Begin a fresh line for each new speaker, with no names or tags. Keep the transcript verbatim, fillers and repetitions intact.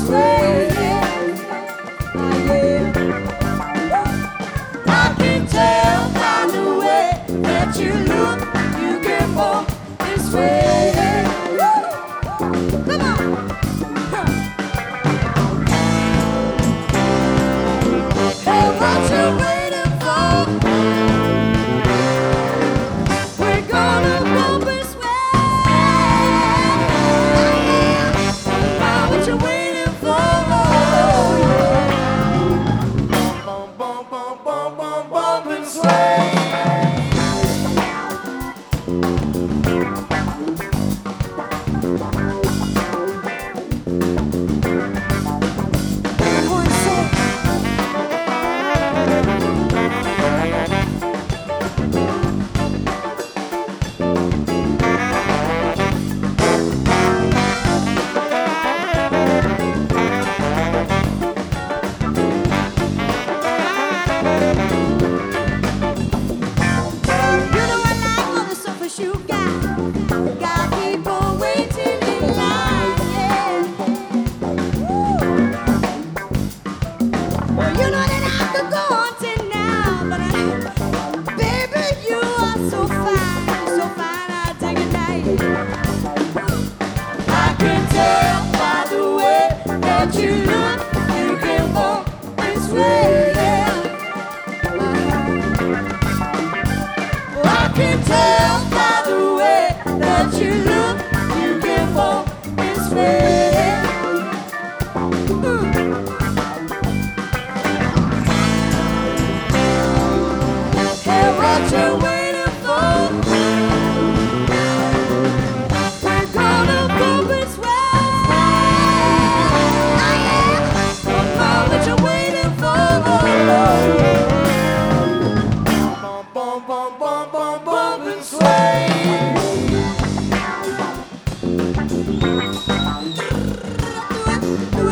sway. Yeah. I can tell by the way that you look, you can walk this way. Come on. Hey, what you waiting for? We're gonna go this way. Now what you waiting for? Bum, bum, bum, bum, bum, bump and sway. You got, got people waiting in line, yeah. Woo. Well, you know that I could go on till now, but I, baby, you are so fine, so fine, I take it now. I can tell by the way that you look, you can walk this way, yeah. Uh-huh. Well, I can tell that you look, you can walk this way. Ooh. Hey, what you waiting for? We're gonna go this way. Oh yeah. Come on, what you waiting for? Bum, bum, bum, bum, bum, bum, and sway. Do it, do